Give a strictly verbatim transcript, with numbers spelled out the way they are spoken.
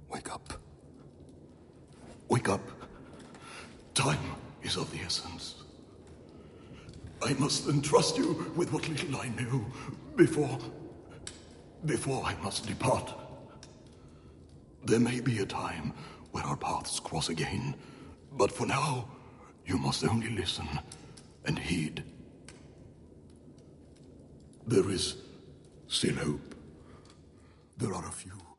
Wake up. Wake up. Time is of the essence. I must entrust you with what little I know before... before I must depart. There may be a time when our paths cross again, but for now, you must only listen and heed. There is still hope. There are a few